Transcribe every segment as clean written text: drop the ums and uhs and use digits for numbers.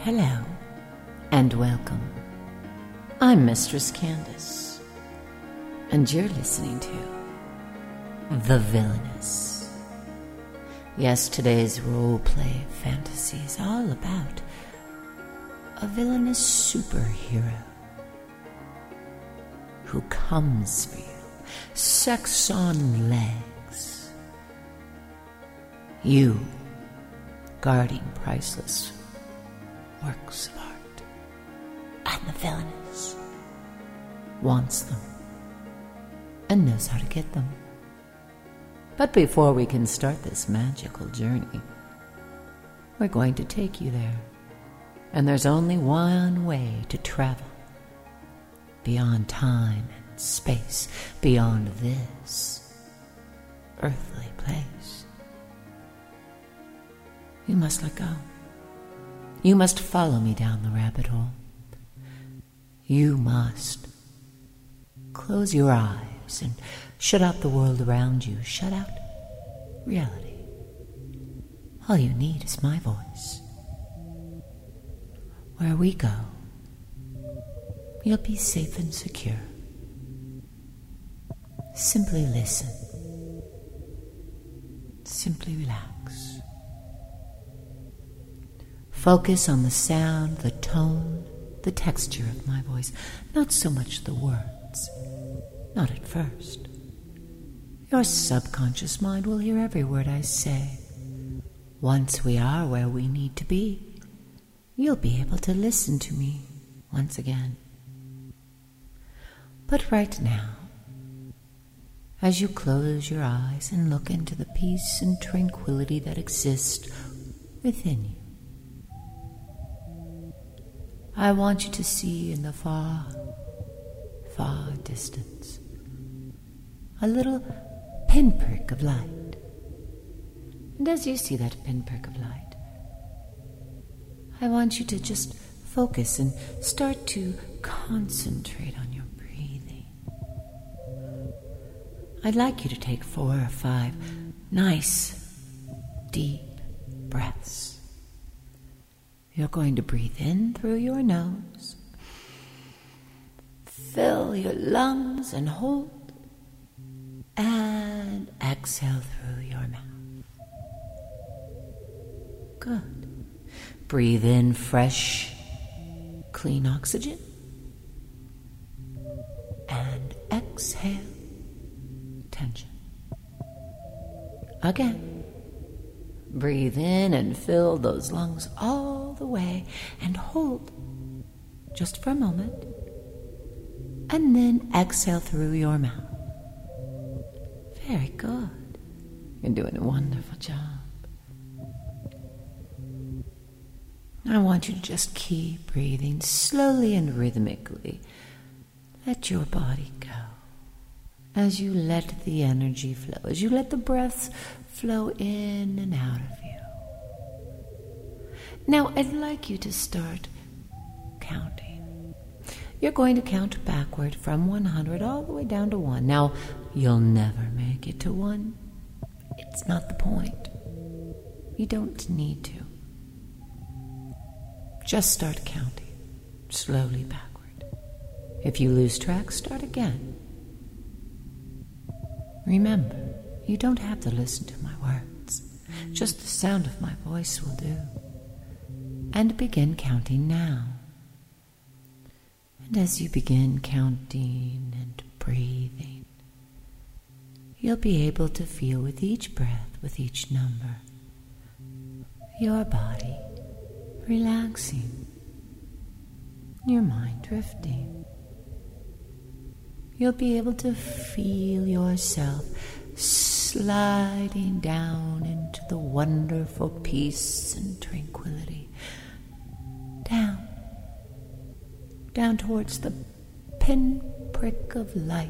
Hello, and welcome. I'm Mistress Candace, and you're listening to The Villainous. Yes, today's role-play fantasy is all about a villainous superhero who comes for you, sex on legs. You, guarding priceless works of art, and the villainous wants them and knows how to get them. But before we can start this magical journey, we're going to take you there, and there's only one way to travel beyond time and space, beyond this earthly place. You must let go. You must follow me down the rabbit hole. You must close your eyes and shut out the world around you. Shut out reality. All you need is my voice. Where we go, you'll be safe and secure. Simply listen. Simply relax. Focus on the sound, the tone, the texture of my voice, not so much the words, not at first. Your subconscious mind will hear every word I say. Once we are where we need to be, you'll be able to listen to me once again. But right now, as you close your eyes and look into the peace and tranquility that exist within you, I want you to see in the far, far distance a little pinprick of light. And as you see that pinprick of light, I want you to just focus and start to concentrate on your breathing. I'd like you to take 4 or 5 nice, deep breaths. You're going to breathe in through your nose, fill your lungs and hold, and exhale through your mouth. Good. Breathe in fresh, clean oxygen, and exhale tension. Again. Breathe in and fill those lungs all the way and hold just for a moment, and then exhale through your mouth. Very good. You're doing a wonderful job. I want you to just keep breathing slowly and rhythmically. Let your body go as you let the energy flow, as you let the breaths flow in and out of you. Now, I'd like you to start counting. You're going to count backward from 100 all the way down to 1. Now, you'll never make it to 1. It's not the point. You don't need to. Just start counting, slowly backward. If you lose track, start again. Remember, you don't have to listen to my words. Just the sound of my voice will do. And begin counting now. And as you begin counting and breathing, you'll be able to feel with each breath, with each number, your body relaxing, your mind drifting. You'll be able to feel yourself sliding down into the wonderful peace and tranquility. Down towards the pinprick of light.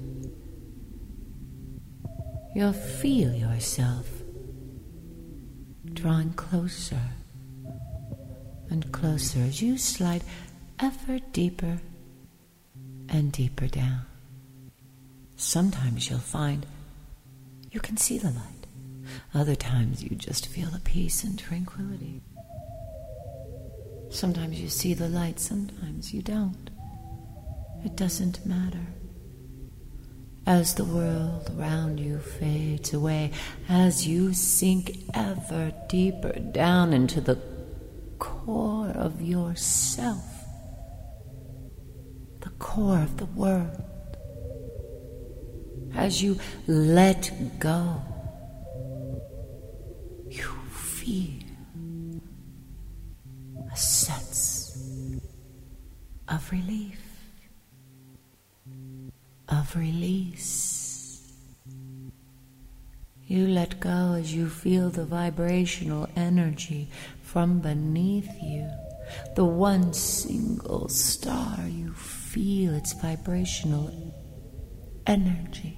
You'll feel yourself drawing closer and closer as you slide ever deeper and deeper down. Sometimes you'll find you can see the light. Other times you just feel the peace and tranquility. Sometimes you see the light, sometimes you don't. It doesn't matter. As the world around you fades away, as you sink ever deeper down into the core of yourself, the core of the world, as you let go, you feel a sense of relief, of release. You let go as you feel the vibrational energy from beneath you. The one single star, you feel its vibrational energy.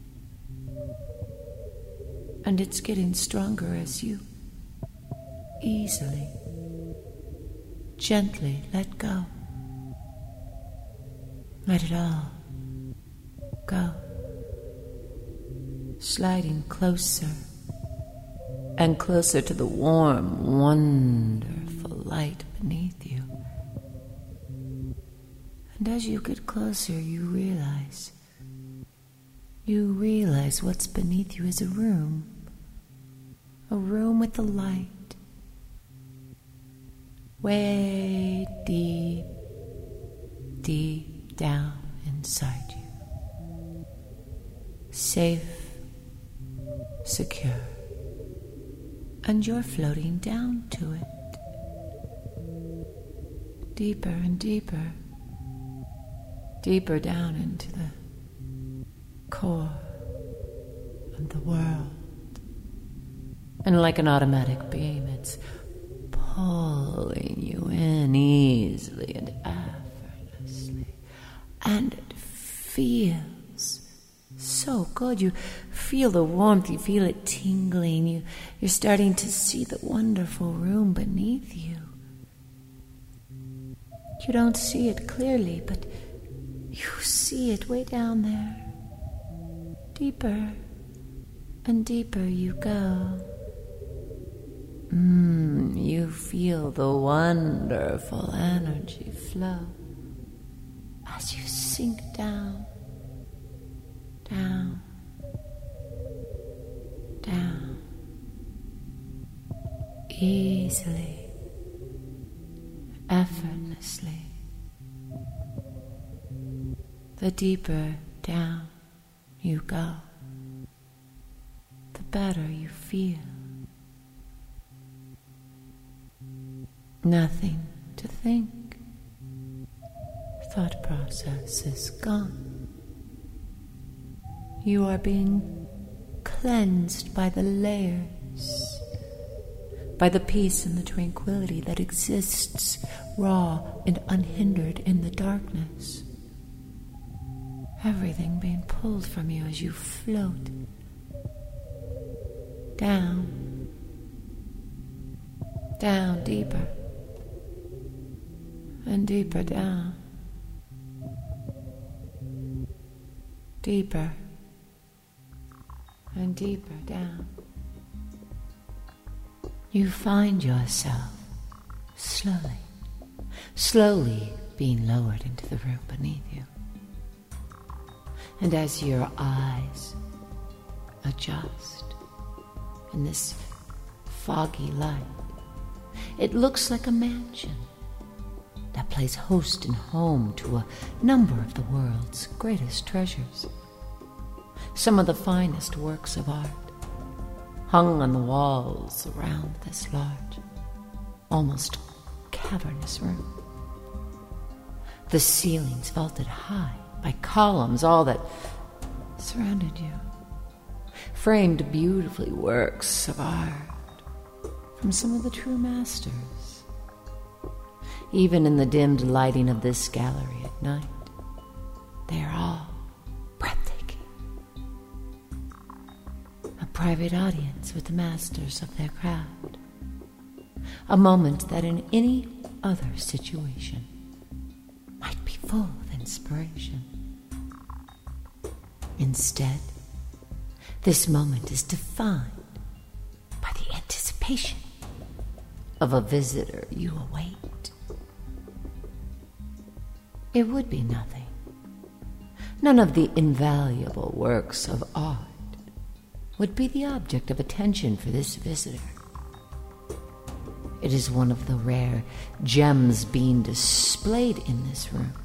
And it's getting stronger as you easily, gently let go. Let it all go. Sliding closer and closer to the warm, wonderful light beneath you. And as you get closer, you realize what's beneath you is a room with the light way deep, deep down inside you. Safe, secure, and you're floating down to it. Deeper and deeper, deeper down into the core of the world. And like an automatic beam, it's pulling you in easily and effortlessly. And it feels so good. You feel the warmth, you feel it tingling. You're starting to see the wonderful room beneath you. You don't see it clearly, but you see it way down there. Deeper and deeper you go. You feel the wonderful energy flow as you sink down, down, down, easily, effortlessly. The deeper down you go, the better you feel. Nothing to think. Thought process is gone. You are being cleansed by the layers, by the peace and the tranquility that exists raw and unhindered in the darkness. Everything being pulled from you as you float down, down deeper and deeper down, deeper and deeper down. You find yourself slowly being lowered into the room beneath you. And as your eyes adjust in this foggy light, it looks like a mansion that plays host and home to a number of the world's greatest treasures. Some of the finest works of art hung on the walls around this large, almost cavernous room. The ceilings vaulted high by columns, all that surrounded you, framed beautifully works of art from some of the true masters. Even in the dimmed lighting of this gallery at night, they are all breathtaking. A private audience with the masters of their craft. A moment that in any other situation might be full of inspiration. Instead, this moment is defined by the anticipation of a visitor you await. it would be nothing. None of the invaluable works of art would be the object of attention for this visitor. It is one of the rare gems being displayed in this room.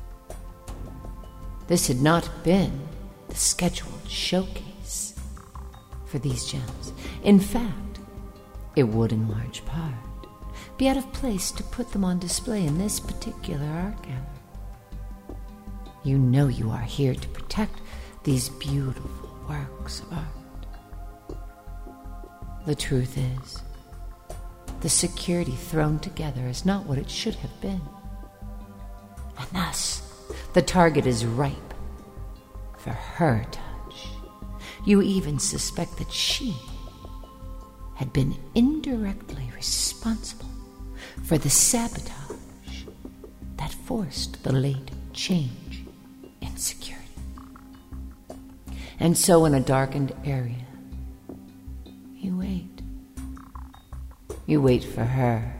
This had not been the scheduled showcase for these gems. In fact, it would in large part be out of place to put them on display in this particular art gallery. You know you are here to protect these beautiful works of art. The truth is, the security thrown together is not what it should have been. And thus, the target is ripe for her touch. You even suspect that she had been indirectly responsible for the sabotage that forced the late change in security. And so in a darkened area, you wait. You wait for her.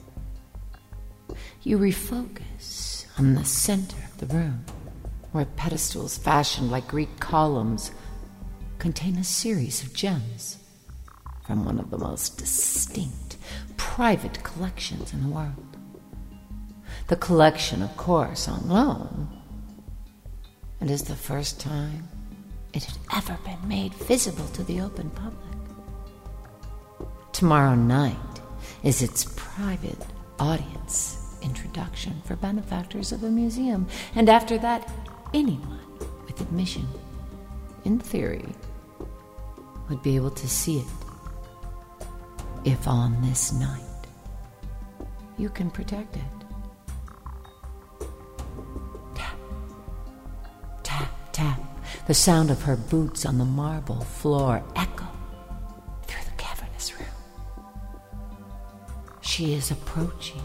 You refocus on the center of the room, where pedestals fashioned like Greek columns contain a series of gems from one of the most distinct private collections in the world. The collection, of course, on loan. It is the first time it had ever been made visible to the open public. Tomorrow night is its private audience introduction for benefactors of the museum, and after that, anyone with admission, in theory, would be able to see it. If on this night you can protect it. Tap, tap, tap. The sound of her boots on the marble floor echo through the cavernous room. She is approaching,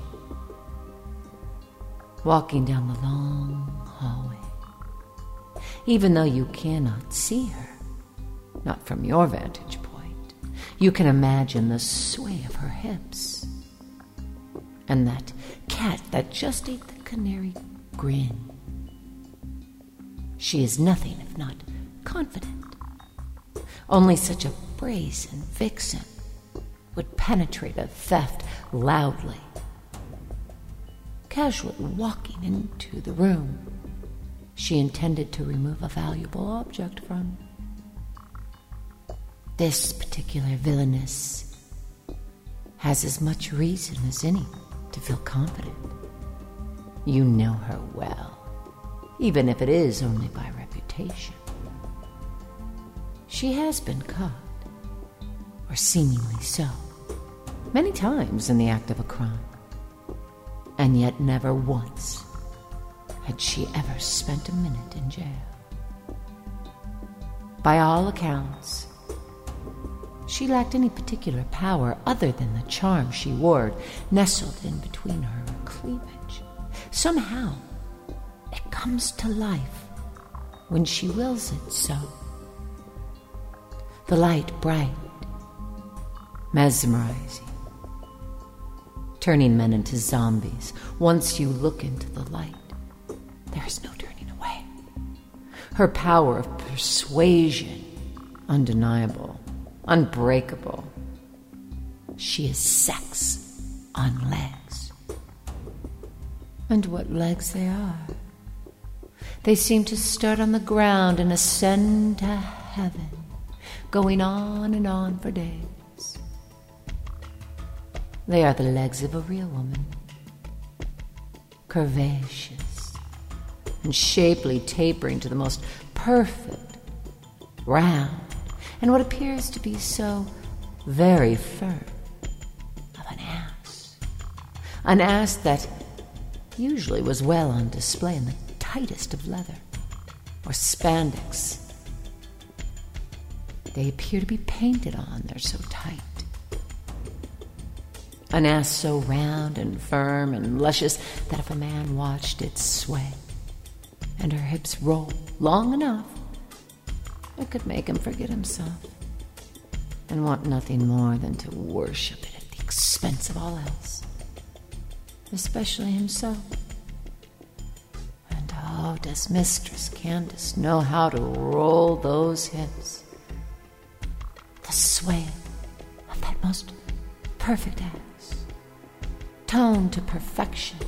walking down the long hallway. Even though you cannot see her, not from your vantage point, you can imagine the sway of her hips and that cat that just ate the canary grin. She is nothing if not confident. Only such a brazen vixen would penetrate a theft loudly, casually walking into the room she intended to remove a valuable object from. This particular villainess has as much reason as any to feel confident. You know her well, even if it is only by reputation. She has been caught, or seemingly so, many times in the act of a crime, and yet never once had she ever spent a minute in jail. By all accounts, she lacked any particular power other than the charm she wore nestled in between her cleavage. Somehow, it comes to life when she wills it so. The light bright, mesmerizing, turning men into zombies. Once you look into the light, there is no turning away. Her power of persuasion, undeniable, unbreakable. She is sex on legs. And what legs they are. They seem to start on the ground and ascend to heaven, going on and on for days. They are the legs of a real woman, curvaceous and shapely, tapering to the most perfect, round, and what appears to be so very firm of an ass. An ass that usually was well on display in the tightest of leather or spandex. They appear to be painted on, they're so tight. An ass so round and firm and luscious that if a man watched it sway and her hips roll long enough, it could make him forget himself and want nothing more than to worship it at the expense of all else, especially himself. does Mistress Candace know how to roll those hips. The sway of that most perfect ass, toned to perfection,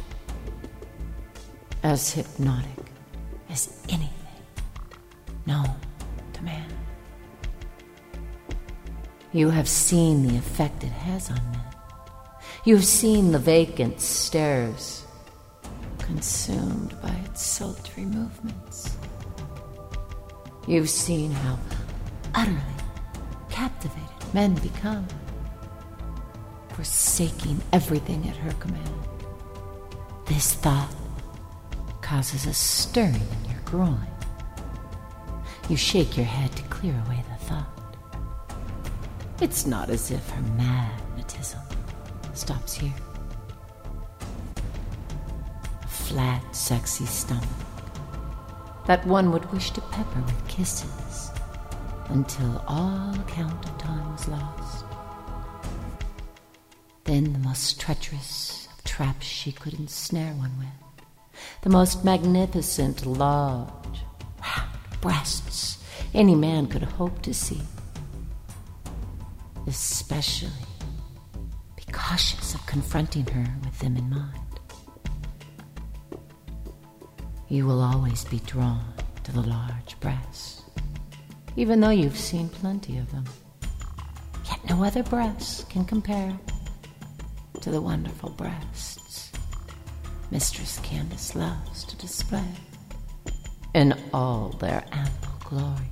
as hypnotic as anything known to man. You have seen the effect it has on men. You have seen the vacant stares consumed by its sultry movements. You've seen how utterly captivated men become, forsaking everything at her command. This thought causes a stirring in your groin. You shake your head to clear away the thought. It's not as if her magnetism stops here. A flat, sexy stomach that one would wish to pepper with kisses until all count of time was lost. Then the most treacherous of traps she could ensnare one with, the most magnificent, large, round breasts any man could hope to see. Especially be cautious of confronting her with them in mind. You will always be drawn to the large breasts, even though you've seen plenty of them. Yet no other breasts can compare to the wonderful breasts Mistress Candace loves to display in all their ample glory.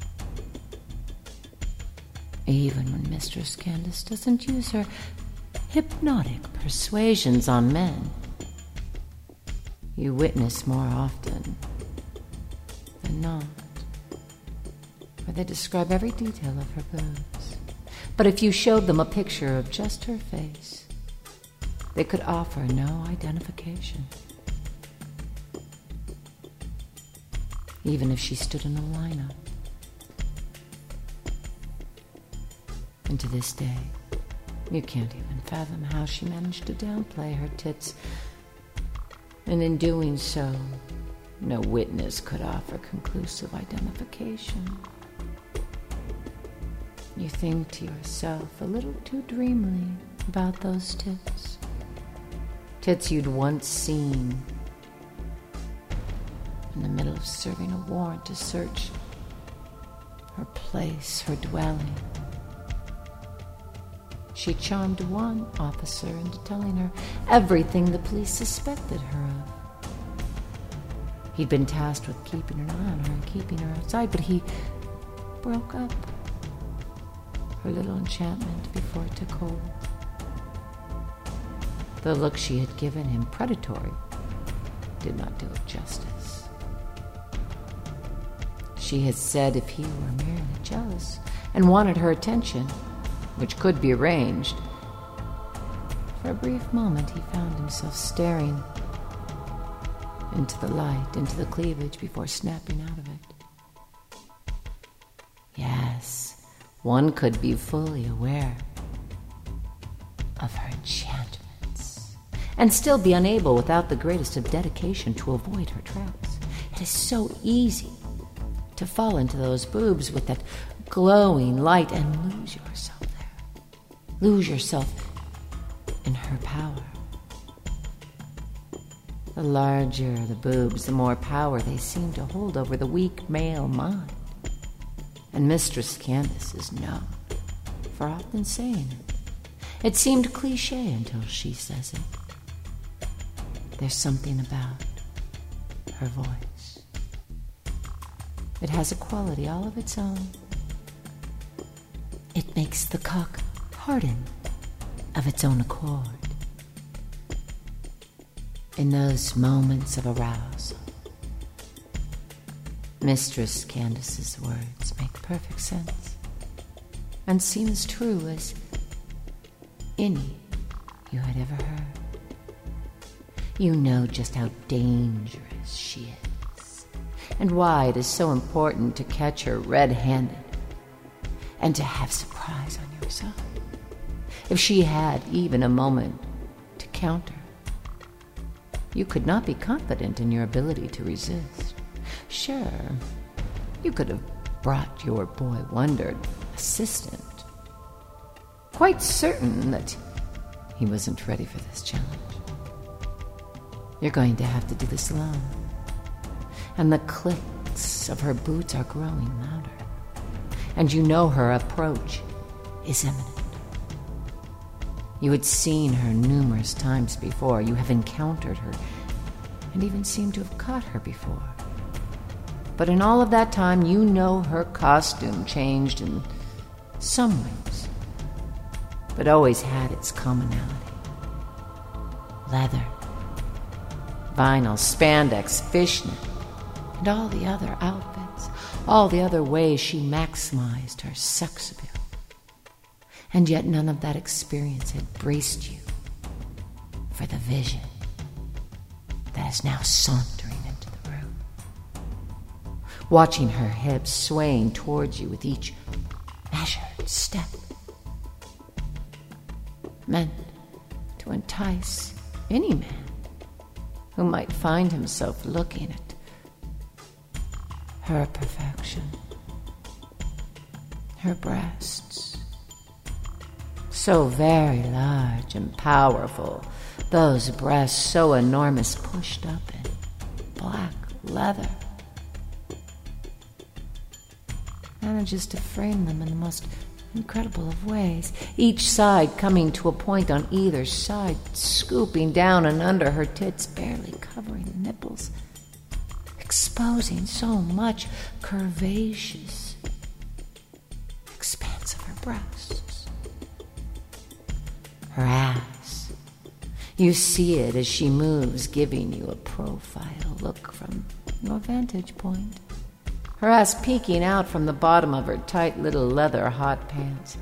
Even when Mistress Candace doesn't use her hypnotic persuasions on men, you witness more often than not, for they describe every detail of her boobs. But if you showed them a picture of just her face, they could offer no identification. Even if she stood in a lineup. And to this day, you can't even fathom how she managed to downplay her tits. And in doing so, no witness could offer conclusive identification. You think to yourself a little too dreamily about those tits. Tits you'd once seen in the middle of serving a warrant to search her place, her dwelling. She charmed one officer into telling her everything the police suspected her of. He'd been tasked with keeping an eye on her and keeping her outside, but he broke up her little enchantment before it took hold. The look she had given him, predatory, did not do it justice. She had said if he were merely jealous and wanted her attention, which could be arranged, for a brief moment he found himself staring into the light, into the cleavage, before snapping out of it. Yes, one could be fully aware of her enchantments and still be unable, without the greatest of dedication, to avoid her traps. It is so easy to fall into those boobs with that glowing light and lose yourself there. Lose yourself in her power. The larger the boobs, the more power they seem to hold over the weak male mind. And Mistress Candace is known for often saying it. It seemed cliche until she says it. There's something about her voice. It has a quality all of its own. It makes the cock harden of its own accord. In those moments of arousal, Mistress Candace's words make perfect sense and seem as true as any you had ever heard. You know just how dangerous she is and why it is so important to catch her red-handed and to have surprise on your side. If she had even a moment to counter, you could not be confident in your ability to resist. Sure, you could have brought your boy wonder assistant. Quite certain that he wasn't ready for this challenge. You're going to have to do this alone. And the clicks of her boots are growing louder. And you know her approach is imminent. You had seen her numerous times before. You have encountered her and even seemed to have caught her before. But in all of that time, you know her costume changed in some ways, but always had its commonality. Leather, vinyl, spandex, fishnet, and all the other outfits, all the other ways she maximized her sex appeal. And yet none of that experience had braced you for the vision that is now sauntering into the room, watching her hips swaying towards you with each measured step, meant to entice any man who might find himself looking at her perfection, her breasts, so very large and powerful, those breasts so enormous, pushed up in black leather, manages to frame them in the most incredible of ways, each side coming to a point on either side, scooping down and under her tits, barely covering the nipples, exposing so much curvaceous expanse of her breasts. Her ass. You see it as she moves, giving you a profile look from your vantage point. Her ass peeking out from the bottom of her tight little leather hot pants.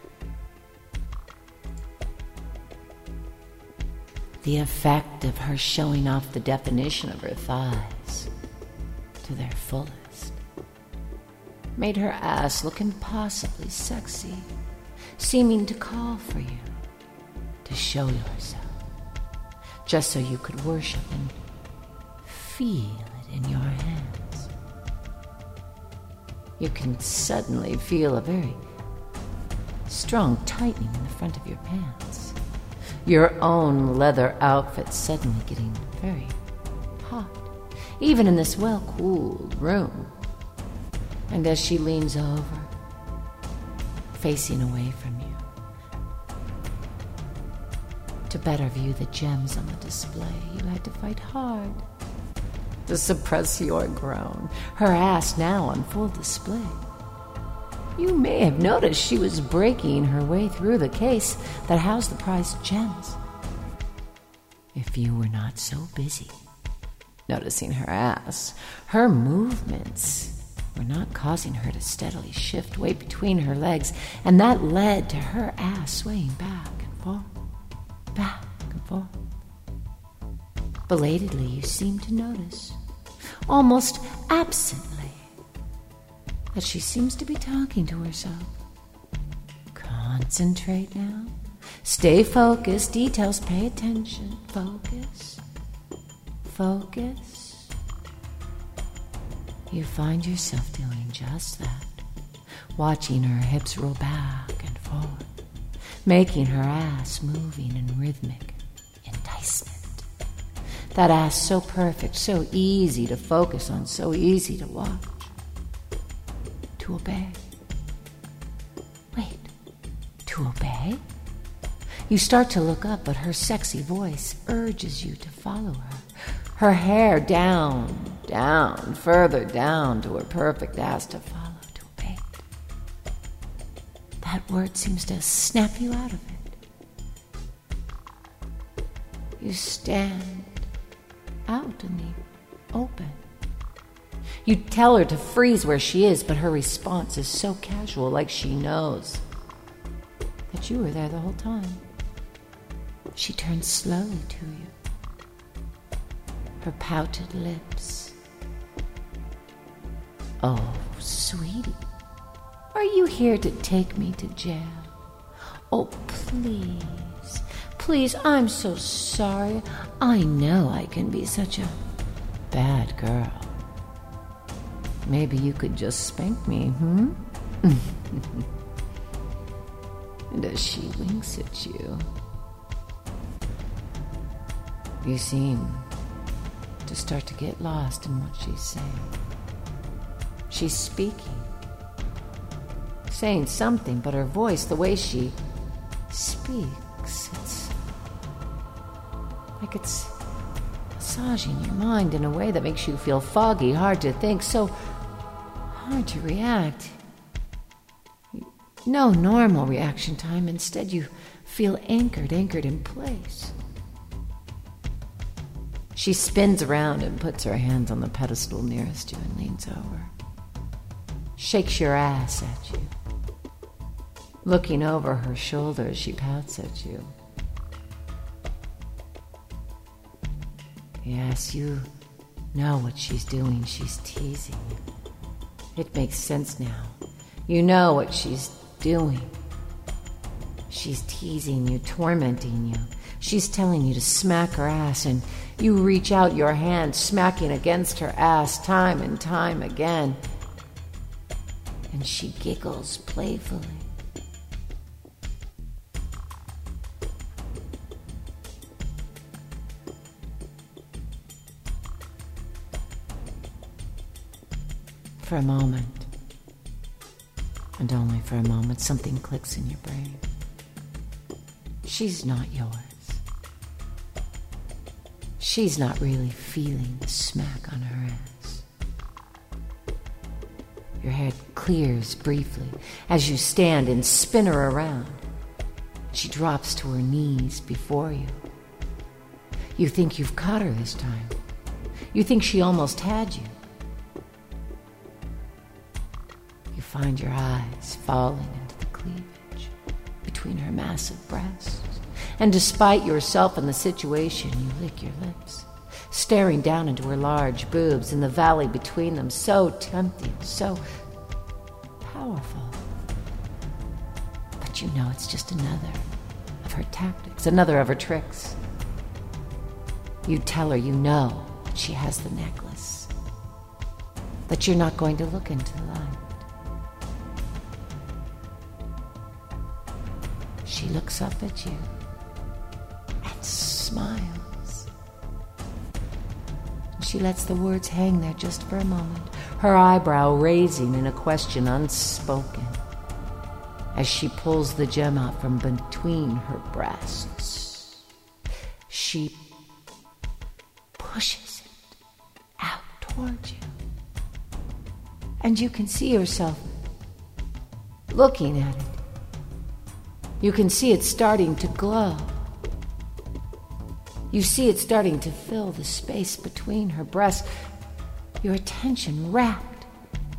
The effect of her showing off the definition of her thighs to their fullest made her ass look impossibly sexy, seeming to call for you to show yourself, just so you could worship and feel it in your hands. You can suddenly feel a very strong tightening in the front of your pants. Your own leather outfit suddenly getting very hot, even in this well-cooled room. And as she leans over, facing away from you, to better view the gems on the display, you had to fight hard to suppress your groan, her ass now on full display. You may have noticed she was breaking her way through the case that housed the prized gems, if you were not so busy noticing her ass. Her movements were not causing her to steadily shift weight between her legs, and that led to her ass swaying back and forth, back and forth. Belatedly, you seem to notice, almost absently, that she seems to be talking to herself. Concentrate now. Stay focused. Details, pay attention. Focus. Focus. You find yourself doing just that, watching her hips roll back and forth, making her ass moving in rhythmic enticement. That ass so perfect, so easy to focus on, so easy to watch, to obey. Wait, to obey? You start to look up, but her sexy voice urges you to follow her. Her hair down, down, further down to her perfect ass to follow, to obey. That word seems to snap you out of it. You stand out in the open. You tell her to freeze where she is, but her response is so casual, like she knows that you were there the whole time. She turns slowly to you, her pouted lips. Oh, sweetie, are you here to take me to jail? Oh, please, please, I'm so sorry. I know I can be such a bad girl. Maybe you could just spank me, And as she winks at you, you seem to start to get lost in what she's saying. She's speaking, saying something, but her voice, the way she speaks, it's like it's massaging your mind in a way that makes you feel foggy, hard to think, so hard to react. No normal reaction time. Instead, you feel anchored in place. She spins around and puts her hands on the pedestal nearest you and leans over. Shakes your ass at you. Looking over her shoulder, she pouts at you. Yes, you know what she's doing. She's teasing you. It makes sense now. You know what she's doing. She's teasing you, tormenting you. She's telling you to smack her ass, and you reach out your hand, smacking against her ass time and time again. And she giggles playfully. For a moment, and only for a moment, something clicks in your brain. She's not yours. She's not really feeling the smack on her ass. Your head clears briefly as you stand and spin her around. She drops to her knees before you. You think you've caught her this time. You think she almost had you. You find your eyes falling into the cleavage between her massive breasts. And despite yourself and the situation, you lick your lips, staring down into her large boobs in the valley between them, so tempting, so powerful. But you know it's just another of her tactics, another of her tricks. You tell her you know that she has the necklace, that you're not going to look into the light. She looks up at you and smiles. She lets the words hang there just for a moment, her eyebrow raising in a question unspoken, as she pulls the gem out from between her breasts. She pushes it out towards you, and you can see yourself looking at it. You can see it starting to glow. You see it starting to fill the space between her breasts, your attention rapt.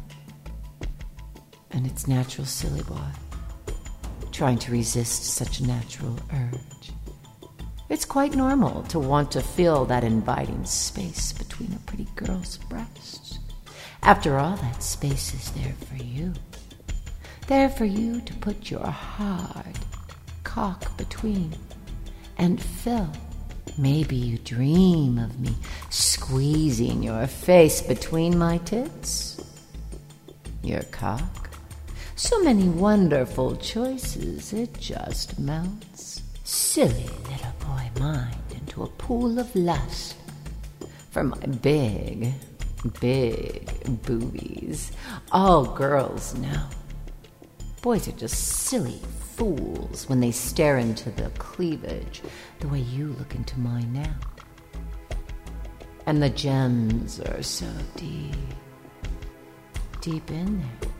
And it's natural silly boy, trying to resist such a natural urge. It's quite normal to want to fill that inviting space between a pretty girl's breasts. After all, that space is there for you. There for you to put your hard cock between and fill. Maybe you dream of me squeezing your face between my tits, your cock. So many wonderful choices, it just melts silly little boy mind into a pool of lust for my big, big boobies. All girls know. Boys are just silly fools when they stare into the cleavage the way you look into mine now. And the gems are so deep, deep in there.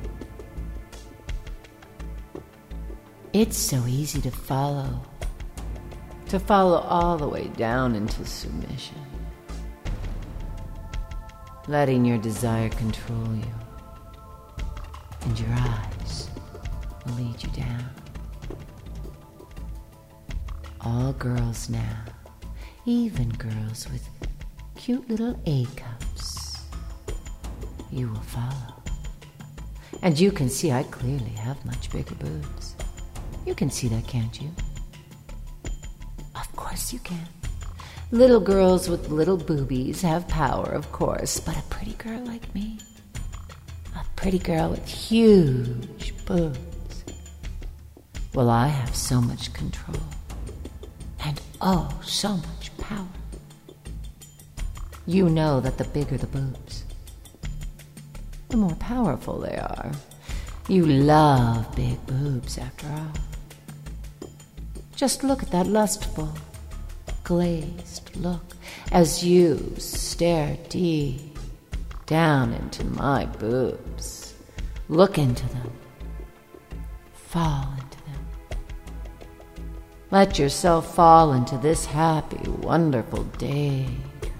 It's so easy to follow all the way down into submission, letting your desire control you, and your eyes will lead you down. All girls now, even girls with cute little A cups, you will follow. And you can see I clearly have much bigger boobs. You can see that, can't you? Of course you can. Little girls with little boobies have power, of course, but a pretty girl like me, A pretty girl with huge boobs. Well, I have so much control. And oh, so much power. You know that the bigger the boobs, the more powerful they are. You love big boobs, after all. Just look at that lustful, glazed look as you stare deep down into my boobs. Look into them. Fall into them. Let yourself fall into this happy, wonderful day.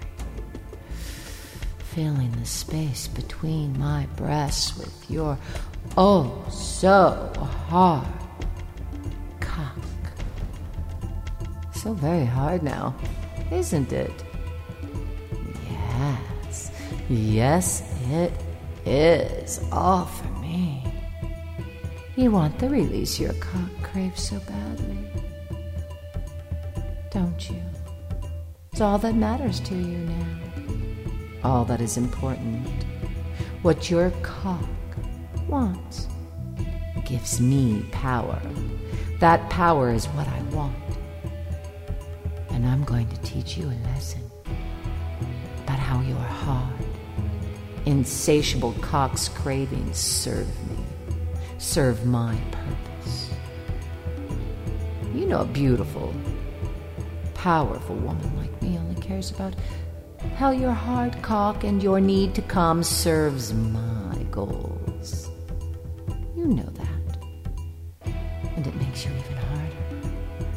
Filling the space between my breasts with your oh so hard cock. So very hard now, isn't it? Yes, yes it is, all for me. You want the release your cock craves so badly, don't you? It's all that matters to you now. All that is important. What your cock wants gives me power. That power is what I want. And I'm going to teach you a lesson about how your hard, insatiable cock's cravings serve me, serve my purpose. You know, a beautiful, powerful woman like me only cares about how your hard cock and your need to come serves my goals. You know that. And it makes you even harder.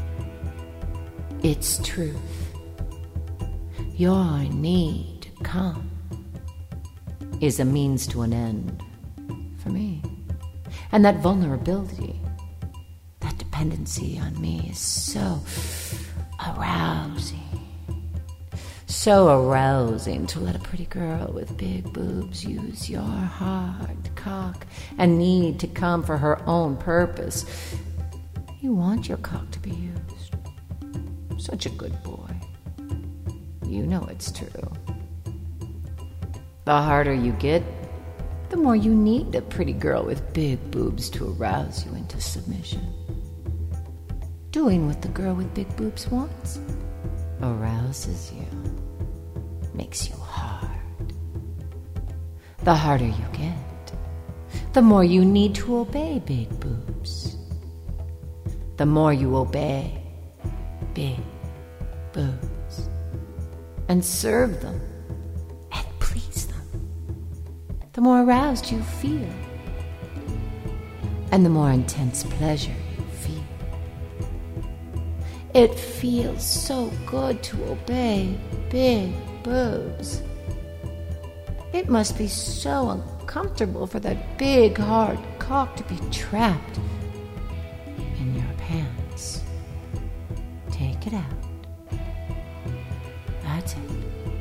It's truth. Your need to come is a means to an end for me. And that vulnerability, that dependency on me is so arousing. So arousing to let a pretty girl with big boobs use your hard cock and need to come for her own purpose. You want your cock to be used. Such a good boy. You know it's true. The harder you get, the more you need a pretty girl with big boobs to arouse you into submission. Doing what the girl with big boobs wants arouses you. Makes you hard. The harder you get, the more you need to obey big boobs. The more you obey big boobs and serve them and please them, the more aroused you feel and the more intense pleasure you feel. It feels so good to obey big boobs. It must be so uncomfortable for that big, hard cock to be trapped in your pants. Take it out. That's it.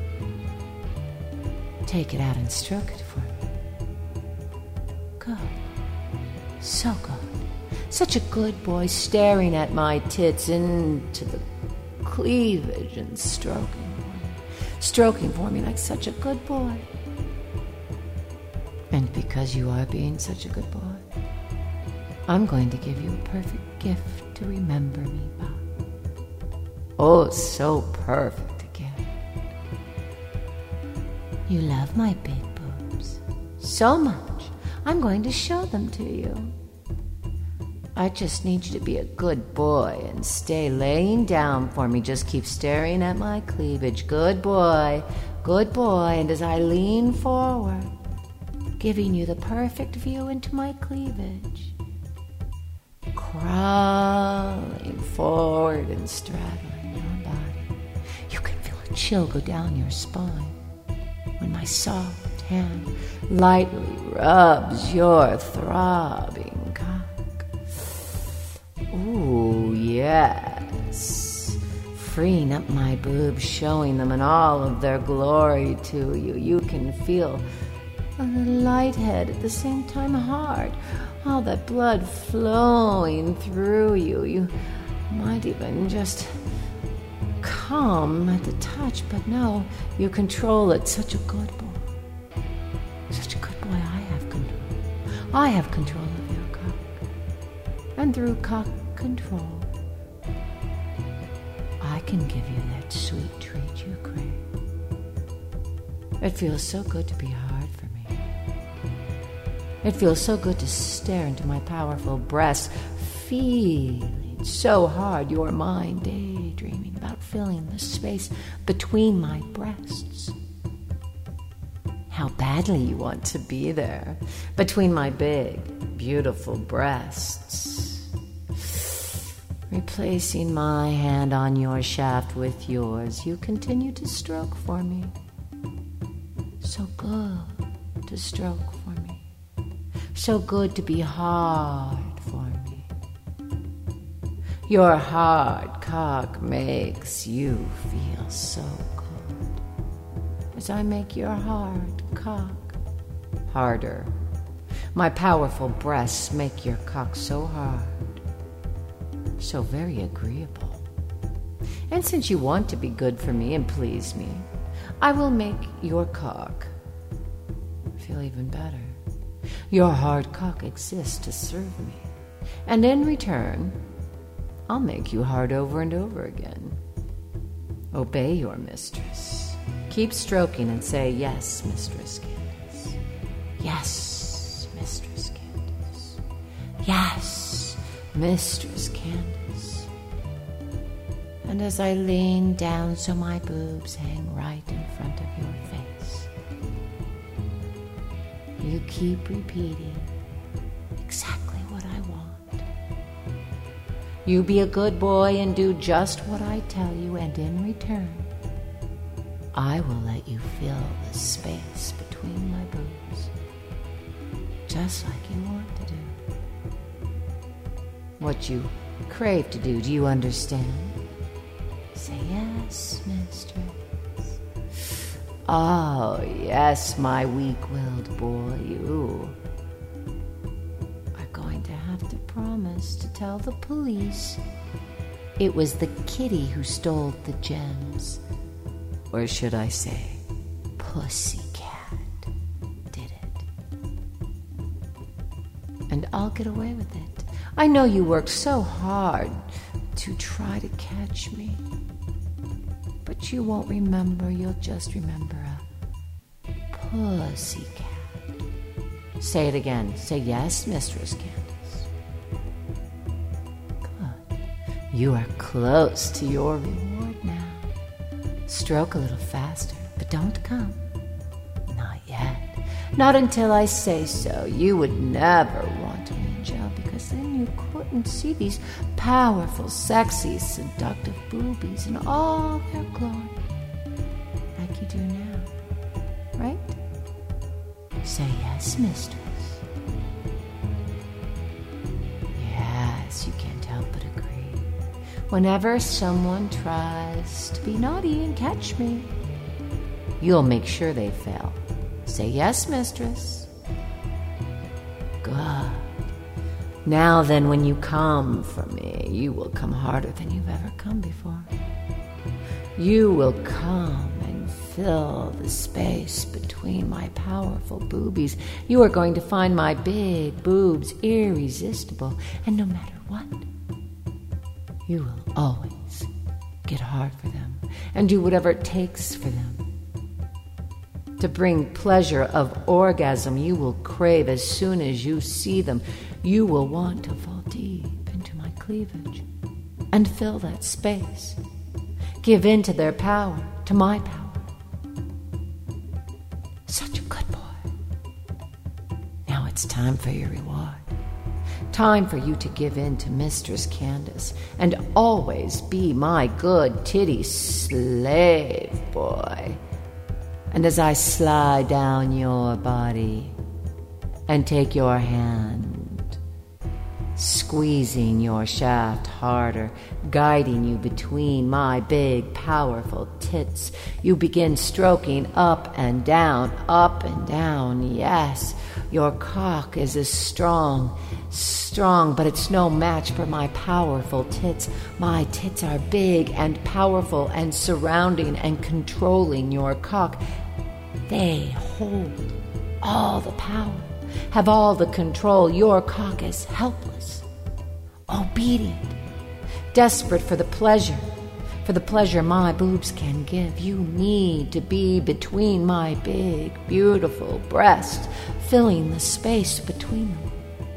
Take it out and stroke it for me. Good. So good. Such a good boy, staring at my tits into the cleavage and stroking for me like such a good boy. And because you are being such a good boy, I'm going to give you a perfect gift to remember me by. Oh, so perfect a gift. You love my big boobs so much, I'm going to show them to you. I just need you to be a good boy and stay laying down for me. Just keep staring at my cleavage. Good boy, good boy. And as I lean forward, giving you the perfect view into my cleavage, crawling forward and straddling your body, you can feel a chill go down your spine when my soft hand lightly rubs your throbbing cock. Ooh, yes. Freeing up my boobs, showing them in all of their glory to you. You can feel a little lighthead at the same time hard. All that blood flowing through you. You might even just come at the touch, but no, you control it. Such a good boy. Such a good boy, I have control. I have control of your cock. And through cock control, I can give you that sweet treat you crave. It feels so good to be hard for me. It feels so good to stare into my powerful breast, feeling so hard your mind daydreaming about filling the space between my breasts. How badly you want to be there, between my big, beautiful breasts. Replacing my hand on your shaft with yours, you continue to stroke for me. So good to stroke for me. So good to be hard for me. Your hard cock makes you feel so good as I make your hard cock harder. My powerful breasts make your cock so hard, so very agreeable. And since you want to be good for me and please me, I will make your cock feel even better. Your hard cock exists to serve me, and in return, I'll make you hard over and over again. Obey your mistress. Keep stroking and say, yes, Mistress Candace. Yes, Mistress Candace. Yes, Mistress Candace. And as I lean down so my boobs hang right in front of your face, you keep repeating exactly what I want. You be a good boy and do just what I tell you, and in return, I will let you fill the space between my boobs, just like you want to do. What you crave to do, do you understand? Say yes, mistress. Oh, yes, my weak-willed boy, you are going to have to promise to tell the police it was the kitty who stole the gems. Or should I say, Pussycat did it. And I'll get away with it. I know you worked so hard to try to catch me. But you won't remember, you'll just remember a pussycat. Say it again. Say yes, Mistress Candace. Good. You are close to your reward now. Stroke a little faster, but don't come. Not yet. Not until I say so. You would never want me in jail, because then you couldn't see these powerful, sexy, seductive boobies in all their glory, like you do now. Right? Say yes, mistress. Yes, you can't help but agree. Whenever someone tries to be naughty and catch me, you'll make sure they fail. Say yes, mistress. Good. Now then, when you come for me, you will come harder than you've ever come before. You will come and fill the space between my powerful boobies. You are going to find my big boobs irresistible, and no matter what, you will always get hard for them and do whatever it takes for them. To bring pleasure of orgasm you will crave as soon as you see them. You will want to fall deep into my cleavage and fill that space. Give in to their power, to my power. Such a good boy. Now it's time for your reward. Time for you to give in to Mistress Candace and always be my good titty slave boy. And as I slide down your body and take your hand, squeezing your shaft harder, guiding you between my big, powerful tits, you begin stroking up and down, yes. Your cock is as strong, but it's no match for my powerful tits. My tits are big and powerful and surrounding and controlling your cock. They hold all the power have all the control. Your cock is helpless, obedient, desperate for the pleasure my boobs can give. You need to be between my big, beautiful breasts, filling the space between them.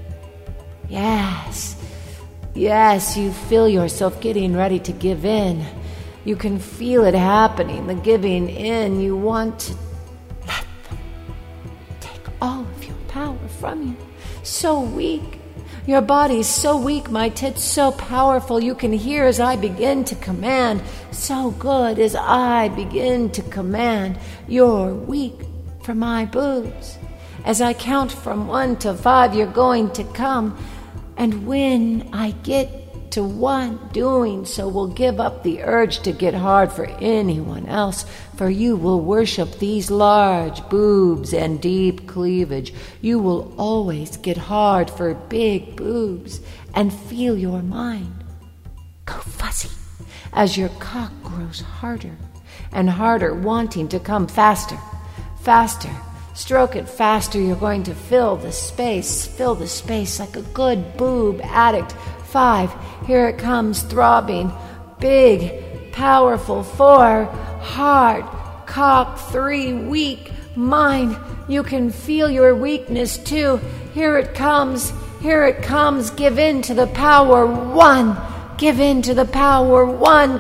Yes, you feel yourself getting ready to give in. You can feel it happening, the giving in. You want to let them take all of your power from you. So weak. Your body's so weak, my tits so powerful. You can hear as I begin to command. So good as I begin to command. You're weak for my boobs. As I count from 1 to 5, you're going to come. And when I get to 1, doing so will give up the urge to get hard for anyone else, for you will worship these large boobs and deep cleavage. You will always get hard for big boobs and feel your mind go fuzzy as your cock grows harder and harder, wanting to come faster. Stroke it faster. You're going to fill the space like a good boob addict. 5, here it comes, throbbing, big, powerful. 4, hard, cock. 3, weak, mine. You can feel your weakness too. Here it comes, give in to the power. 1, give in to the power. 1,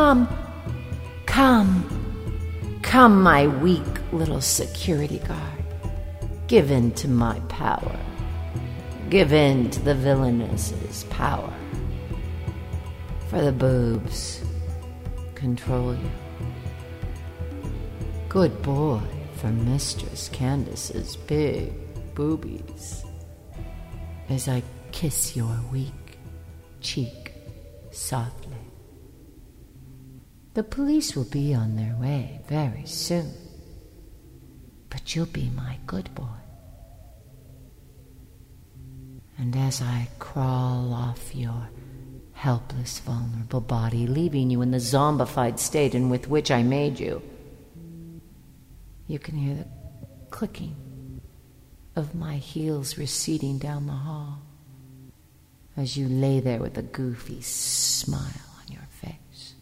come, my weak little security guard. Give in to my power. Give in to the villainess's power. For the boobs control you. Good boy for Mistress Candace's big boobies. As I kiss your weak cheek softly. The police will be on their way very soon. But you'll be my good boy. And as I crawl off your helpless, vulnerable body, leaving you in the zombified state in with which I made you, you can hear the clicking of my heels receding down the hall as you lay there with a goofy smile on your face.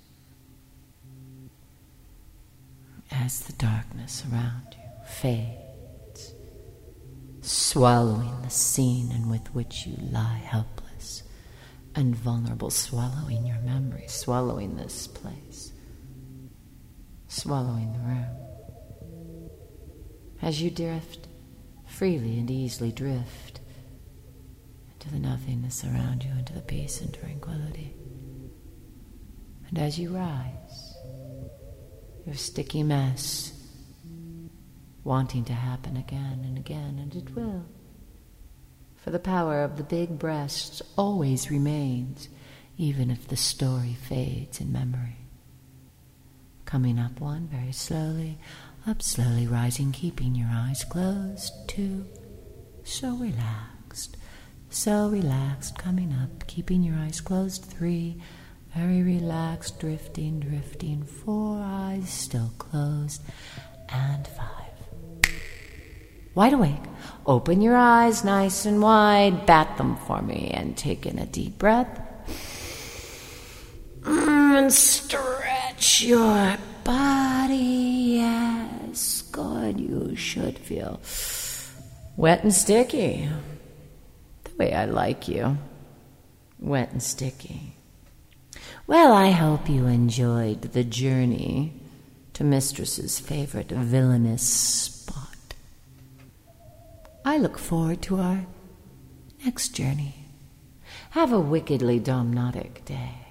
As the darkness around you fades, swallowing the scene in with which you lie helpless and vulnerable, swallowing your memory, swallowing this place, swallowing the room. As you drift, freely and easily drift into the nothingness around you, into the peace and tranquility. And as you rise, your sticky mess wanting to happen again and again, and it will. For the power of the big breasts always remains, even if the story fades in memory. Coming up 1 very slowly, up slowly, rising, keeping your eyes closed. 2, so relaxed, coming up, keeping your eyes closed. 3, very relaxed, drifting. 4, eyes still closed. And 5. Wide awake. Open your eyes nice and wide. Bat them for me and take in a deep breath. And stretch your body. Yes, good. You should feel wet and sticky. The way I like you. Wet and sticky. Well, I hope you enjoyed the journey to Mistress's favorite villainous spot. I look forward to our next journey. Have a wickedly domnotic day.